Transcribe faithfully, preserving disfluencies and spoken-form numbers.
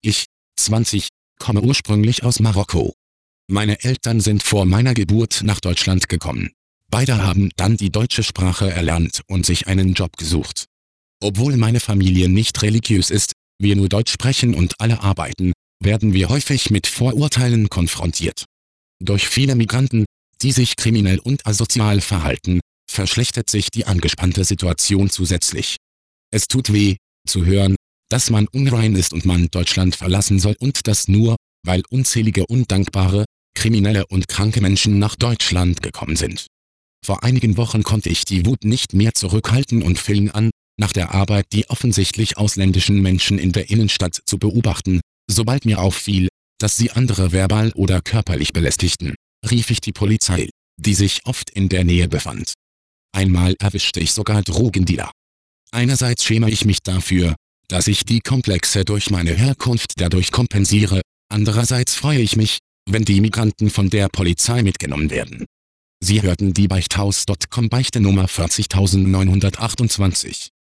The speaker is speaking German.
Ich, zwanzig, komme ursprünglich aus Marokko. Meine Eltern sind vor meiner Geburt nach Deutschland gekommen. Beide haben dann die deutsche Sprache erlernt und sich einen Job gesucht. Obwohl meine Familie nicht religiös ist, wir nur Deutsch sprechen und alle arbeiten, werden wir häufig mit Vorurteilen konfrontiert. Durch viele Migranten, die sich kriminell und asozial verhalten, verschlechtert sich die angespannte Situation zusätzlich. Es tut weh, zu hören, dass man unrein ist und man Deutschland verlassen soll und das nur, weil unzählige undankbare, kriminelle und kranke Menschen nach Deutschland gekommen sind. Vor einigen Wochen konnte ich die Wut nicht mehr zurückhalten und fing an, nach der Arbeit die offensichtlich ausländischen Menschen in der Innenstadt zu beobachten. Sobald mir auffiel, dass sie andere verbal oder körperlich belästigten, rief ich die Polizei, die sich oft in der Nähe befand. Einmal erwischte ich sogar Drogendealer. Einerseits schäme ich mich dafür, dass ich die Komplexe durch meine Herkunft dadurch kompensiere, andererseits freue ich mich, wenn die Migranten von der Polizei mitgenommen werden. Sie hörten die Beichthaus Punkt com Beichte Nummer vierzigtausendneunhundertachtundzwanzig.